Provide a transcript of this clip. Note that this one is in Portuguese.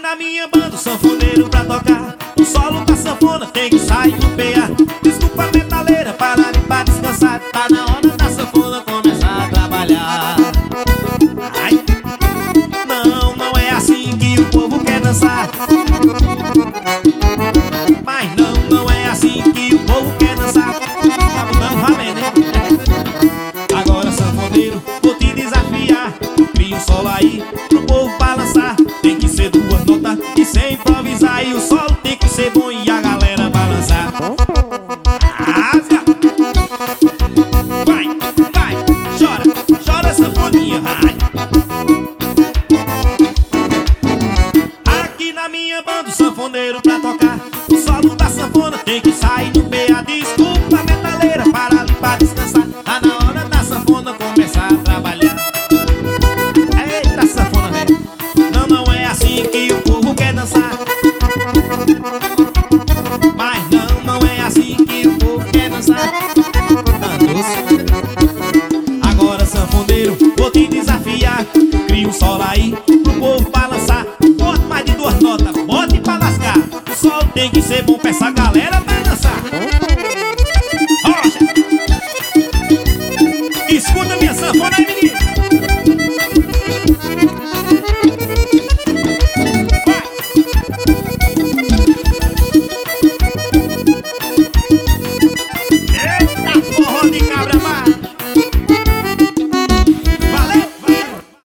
na minha banda o sanfoneiro pra tocar. O solo da sanfona tem que sair no PA. Desculpa a metaleira, para ali pra descansar. Tá na hora da sanfona começar a trabalhar. Ai. Não, não é assim que o povo quer dançar. Mas não, não é assim que o povo quer dançar. Tá mudando valendo, hein? Agora sanfoneiro, vou te desafiar. Cria um solo aí pro povo balançar. Tem que ser duas notas e sem improvisar. E o solo tem que ser bom e a galera balançar. Rasga! Vai, vai, chora, chora sanfoninha, vai. Aqui na minha banda o sanfoneiro pra tocar. O solo da sanfona tem que sair do PA. Desculpa a metaleira, para ali pra descansar. Tá na hora da sanfona começar a trabalhar. Eita sanfona, velho. Não, não é assim que o povo quer dançar. Mas não, não é assim que o povo quer dançar. Agora sanfoneiro, vou te desafiar. Cria um solo aí pro povo balançar. Bote mais de duas notas, bote pra lascar. O solo tem que ser bom pra essa galera balançar.